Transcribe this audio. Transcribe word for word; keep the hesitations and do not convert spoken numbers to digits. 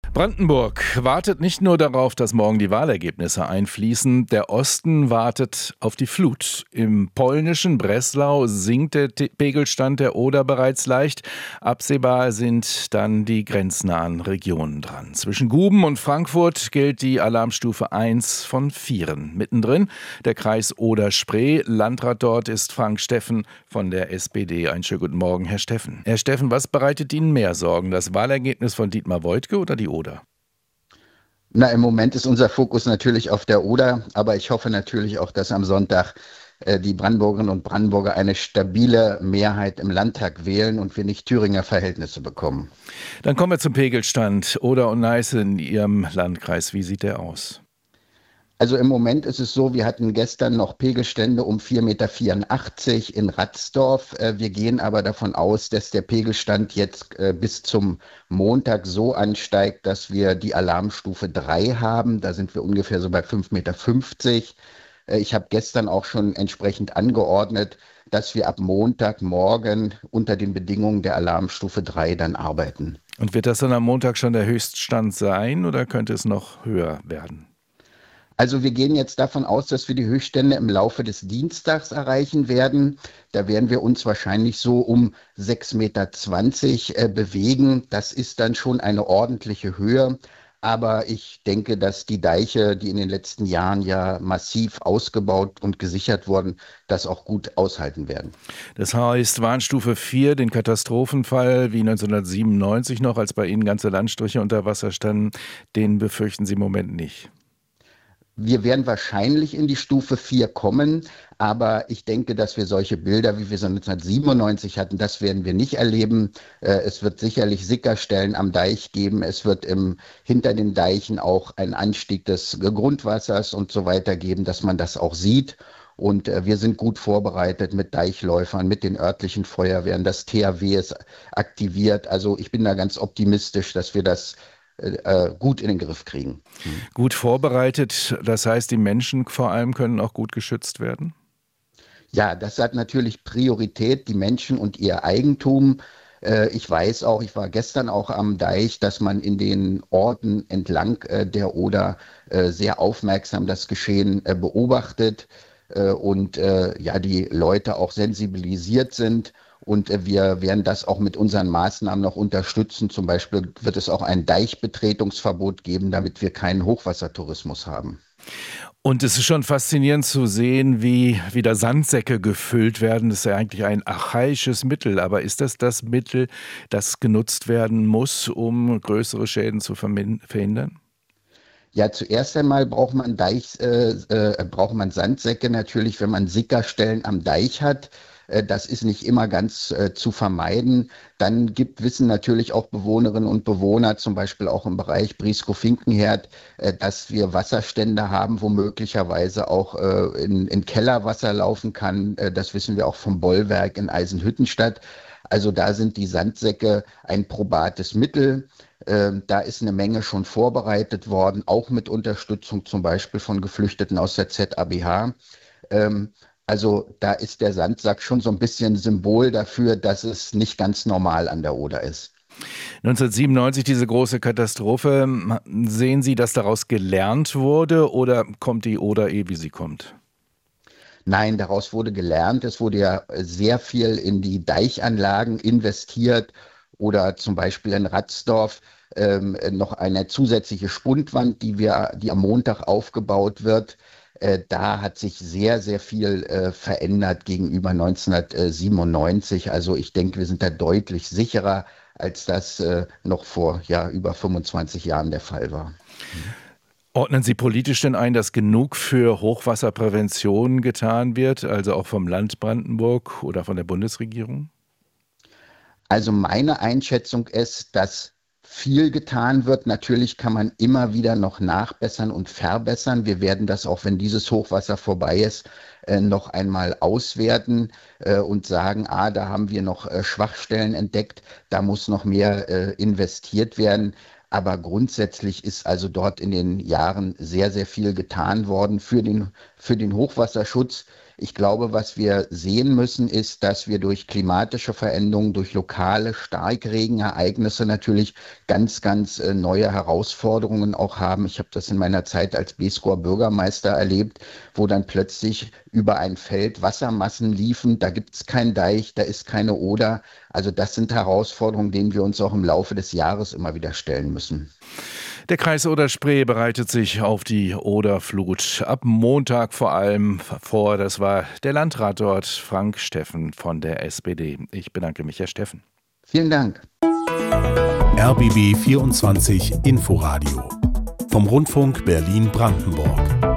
Brandenburg wartet nicht nur darauf, dass morgen die Wahlergebnisse einfließen. Der Osten wartet auf die Flut. Im polnischen Breslau sinkt der Pegelstand der Oder bereits leicht. Absehbar sind dann die grenznahen Regionen dran. Zwischen Guben und Frankfurt gilt die Alarmstufe eins von vier. Mittendrin der Kreis Oder-Spree. Landrat dort ist Frank Steffen von der S P D. Einen schönen guten Morgen, Herr Steffen. Herr Steffen, was bereitet Ihnen mehr Sorgen? Das Wahlergebnis von Dietmar Woidke oder die Oder? Na, im Moment ist unser Fokus natürlich auf der Oder, aber ich hoffe natürlich auch, dass am Sonntag äh, die Brandenburgerinnen und Brandenburger eine stabile Mehrheit im Landtag wählen und wir nicht Thüringer Verhältnisse bekommen. Dann kommen wir zum Pegelstand. Oder und Neiße in Ihrem Landkreis. Wie sieht der aus? Also im Moment ist es so, wir hatten gestern noch Pegelstände um vier Komma vierundachtzig Meter in Ratzdorf. Wir gehen aber davon aus, dass der Pegelstand jetzt bis zum Montag so ansteigt, dass wir die Alarmstufe drei haben. Da sind wir ungefähr so bei fünf Komma fünfzig Meter. Ich habe gestern auch schon entsprechend angeordnet, dass wir ab Montagmorgen unter den Bedingungen der Alarmstufe drei dann arbeiten. Und wird das dann am Montag schon der Höchststand sein oder könnte es noch höher werden? Also wir gehen jetzt davon aus, dass wir die Höchststände im Laufe des Dienstags erreichen werden. Da werden wir uns wahrscheinlich so um sechs Komma zwanzig Meter äh, bewegen. Das ist dann schon eine ordentliche Höhe. Aber ich denke, dass die Deiche, die in den letzten Jahren ja massiv ausgebaut und gesichert wurden, das auch gut aushalten werden. Das heißt, Warnstufe vier, den Katastrophenfall wie neunzehnhundertsiebenundneunzig noch, als bei Ihnen ganze Landstriche unter Wasser standen, den befürchten Sie im Moment nicht. Wir werden wahrscheinlich in die Stufe vier kommen, aber ich denke, dass wir solche Bilder, wie wir sie neunzehnhundertsiebenundneunzig hatten, das werden wir nicht erleben. Es wird sicherlich Sickerstellen am Deich geben. Es wird im, hinter den Deichen auch einen Anstieg des Grundwassers und so weiter geben, dass man das auch sieht. Und wir sind gut vorbereitet mit Deichläufern, mit den örtlichen Feuerwehren. Das T H W ist aktiviert. Also ich bin da ganz optimistisch, dass wir das gut in den Griff kriegen. Gut vorbereitet, das heißt, die Menschen vor allem können auch gut geschützt werden? Ja, das hat natürlich Priorität, die Menschen und ihr Eigentum. Ich weiß auch, ich war gestern auch am Deich, dass man in den Orten entlang der Oder sehr aufmerksam das Geschehen beobachtet und ja, die Leute auch sensibilisiert sind. Und wir werden das auch mit unseren Maßnahmen noch unterstützen. Zum Beispiel wird es auch ein Deichbetretungsverbot geben, damit wir keinen Hochwassertourismus haben. Und es ist schon faszinierend zu sehen, wie wieder Sandsäcke gefüllt werden. Das ist ja eigentlich ein archaisches Mittel. Aber ist das das Mittel, das genutzt werden muss, um größere Schäden zu verhindern? Ja, zuerst einmal braucht man Deich, äh, äh, braucht man Sandsäcke natürlich, wenn man Sickerstellen am Deich hat. Das ist nicht immer ganz äh, zu vermeiden. Dann gibt, wissen natürlich auch Bewohnerinnen und Bewohner, zum Beispiel auch im Bereich Brieskow-Finkenherd, äh, dass wir Wasserstände haben, wo möglicherweise auch äh, in, in Kellerwasser laufen kann. Äh, das wissen wir auch vom Bollwerk in Eisenhüttenstadt. Also da sind die Sandsäcke ein probates Mittel. Äh, da ist eine Menge schon vorbereitet worden, auch mit Unterstützung zum Beispiel von Geflüchteten aus der Z A B H. Ähm, Also da ist der Sandsack schon so ein bisschen Symbol dafür, dass es nicht ganz normal an der Oder ist. neunzehnhundertsiebenundneunzig, diese große Katastrophe. Sehen Sie, dass daraus gelernt wurde oder kommt die Oder eh, wie sie kommt? Nein, daraus wurde gelernt. Es wurde ja sehr viel in die Deichanlagen investiert oder zum Beispiel in Ratzdorf ähm, noch eine zusätzliche Spundwand, die wir, die am Montag aufgebaut wird. Da hat sich sehr, sehr viel äh, verändert gegenüber neunzehnhundertsiebenundneunzig. Also ich denke, wir sind da deutlich sicherer, als das äh, noch vor ja, über fünfundzwanzig Jahren der Fall war. Ordnen Sie politisch denn ein, dass genug für Hochwasserprävention getan wird, also auch vom Land Brandenburg oder von der Bundesregierung? Also meine Einschätzung ist, dass viel getan wird. Natürlich kann man immer wieder noch nachbessern und verbessern. Wir werden das auch, wenn dieses Hochwasser vorbei ist, äh, noch einmal auswerten äh, und sagen, ah, da haben wir noch äh, Schwachstellen entdeckt, da muss noch mehr äh, investiert werden. Aber grundsätzlich ist also dort in den Jahren sehr, sehr viel getan worden für den, für den Hochwasserschutz. Ich glaube, was wir sehen müssen, ist, dass wir durch klimatische Veränderungen, durch lokale Starkregenereignisse natürlich ganz, ganz äh, neue Herausforderungen auch haben. Ich habe das in meiner Zeit als B-Score Bürgermeister erlebt, wo dann plötzlich über ein Feld Wassermassen liefen. Da gibt es keinen Deich, da ist keine Oder. Also das sind Herausforderungen, denen wir uns auch im Laufe des Jahres immer wieder stellen müssen. Der Kreis Oder-Spree bereitet sich auf die Oderflut ab Montag vor allem vor. Das war der Landrat dort, Frank Steffen von der S P D. Ich bedanke mich, Herr Steffen. Vielen Dank. R B B vierundzwanzig Inforadio vom Rundfunk Berlin-Brandenburg.